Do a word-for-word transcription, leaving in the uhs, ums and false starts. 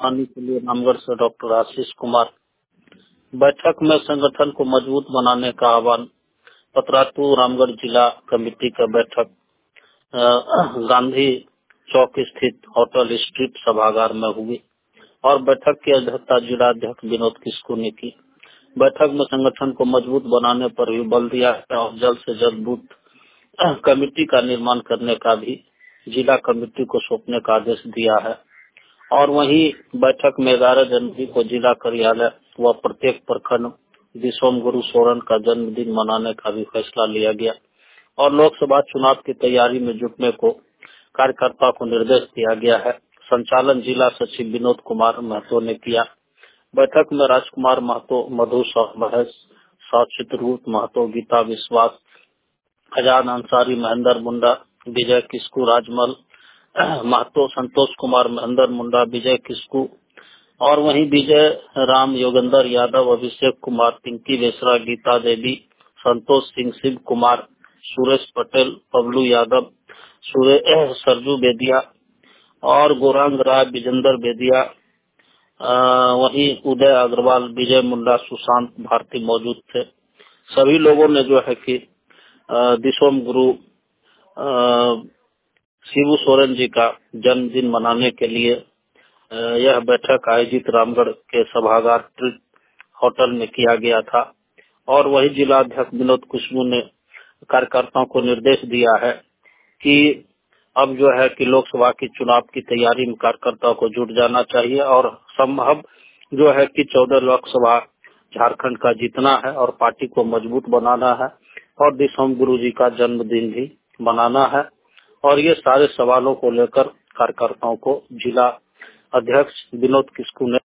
आने के लिए रामगढ़ से डॉक्टर आशीष कुमार। बैठक में संगठन को मजबूत बनाने का आह्वान। पतरातू रामगढ़ जिला कमेटी का बैठक अ, गांधी चौक स्थित होटल स्ट्रीट सभागार में हुई और बैठक की अध्यक्षता जिलाध्यक्ष विनोद किस्कू ने की। बैठक में संगठन को मजबूत बनाने पर भी बल दिया है और जल्द से जल्द बूथ कमेटी का निर्माण करने का भी जिला कमेटी को सौंपने का आदेश दिया है। और वहीं बैठक में ग्यारह जनवरी को जिला कार्यालय व प्रत्येक प्रखंड दिसोम गुरु सोरेन का जन्मदिन मनाने का भी फैसला लिया गया और लोकसभा चुनाव की तैयारी में जुटने को कार्यकर्ता को निर्देश दिया गया है। संचालन जिला सचिव विनोद कुमार महतो ने किया। बैठक में राजकुमार महतो, मधु सौ महेश, चित्रगुप्त महतो, गीता विश्वास, खजान अंसारी, महेंद्र मुंडा, विजय किस्कू, राजमल महतो, संतोष कुमार महेंद्र मुंडा, विजय किस्कू और वहीं विजय राम, योगेंद्र यादव, अभिषेक कुमार, पिंकी बेसरा, गीता देवी, संतोष सिंह, शिव कुमार, सुरेश पटेल, पबलू यादव, सुरे सरजू बेदिया और गौरांग राय, विजेंद्र बेदिया, वहीं उदय अग्रवाल, विजय मुंडा, सुशांत भारती मौजूद थे। सभी लोगों ने जो है कि दिसोम गुरु शिबू सोरेन जी का जन्मदिन मनाने के लिए यह बैठक आयोजित रामगढ़ के सभागार ट्रीट होटल में किया गया था और वही जिलाध्यक्ष विनोद किस्कू ने कार्यकर्ताओं को निर्देश दिया है कि अब जो है कि लोकसभा की चुनाव की तैयारी में कार्यकर्ताओं को जुट जाना चाहिए और संभव जो है कि चौदह लोकसभा झारखंड का जीतना है और पार्टी को मजबूत बनाना है और दिसोम गुरु जी का जन्मदिन भी मनाना है। और ये सारे सवालों को लेकर कार्यकर्ताओं को जिला अध्यक्ष विनोद किस्कू ने